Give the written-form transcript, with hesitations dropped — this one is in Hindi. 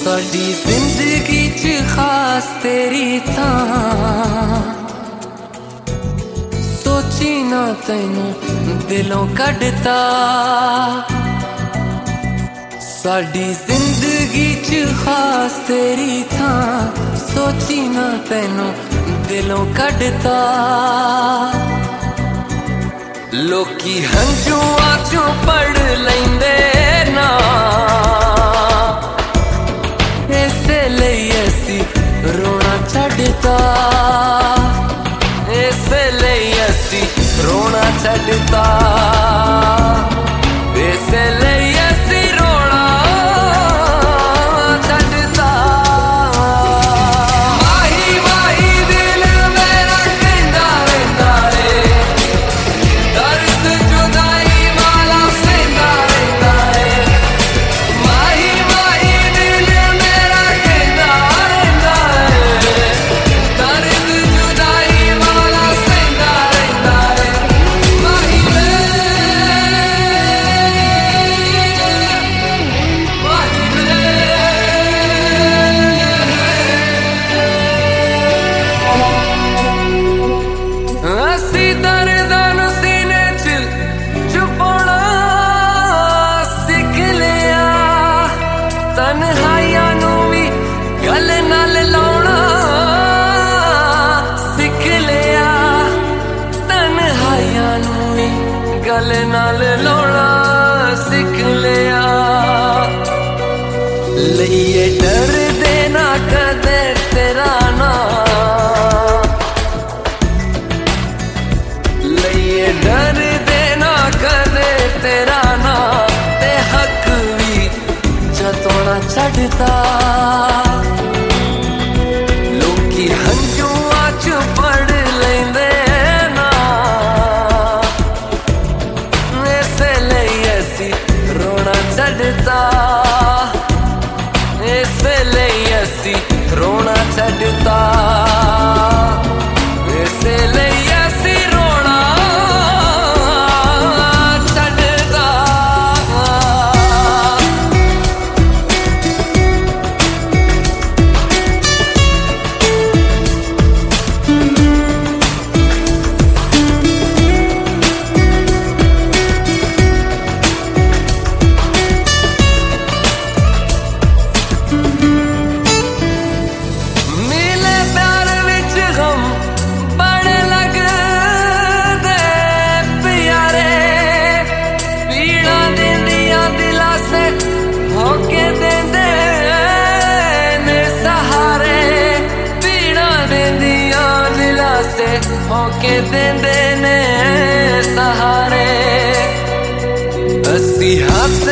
साडी जिंदगी च खास तेरी थां सोची ना तैनू दिलों कढ़ता। साडी जिंदगी च खास तेरी थां सोची ना तैनू दिलों कढ़ता। लोकी हंझुआं चों पढ़ लैंदे ना इसे लई असी रोना छड्डता। इसे लई असी रोना छड्डता। इसे लई असी रोना छड्डता। माही माही दिल मेरा कहंदा रहिंदा रे दर्द जुदाई वाला सहंदा रहिंदा रे। माही माही दिल मेरा कहंदा रहिंदा रे दर्द जुदाई वाला सहंदा रहिंदा रे। माही रे माही रे असी दर्दां नूं सीने च छुपाउणा सिख लिया। तन्हाइयां नूं भी गले नाल लाउणा सिख लिया। तन्हाइयां नूं भी गले नाल लाउणा सिख लिया। लइए डर देना कदे तेरा नाम लइए डर देना कदे तेरा नाम ते हक भी जतोना छड्डता। लोकी हंझुआं च पढ़ लैंदे ना इसे लई असी रोना छड्डता। इसे लई असी रोना छड्डता। इसे लई असी रोना छड्डता। मिले प्यार विच गम बड़े लगदे प्यारे। पीड़ा दिंदियां दिलां से होके देंदे ने सहारे। पीड़ा दिंदियां दिलां से होके देंदे ने सहारे। असी हंस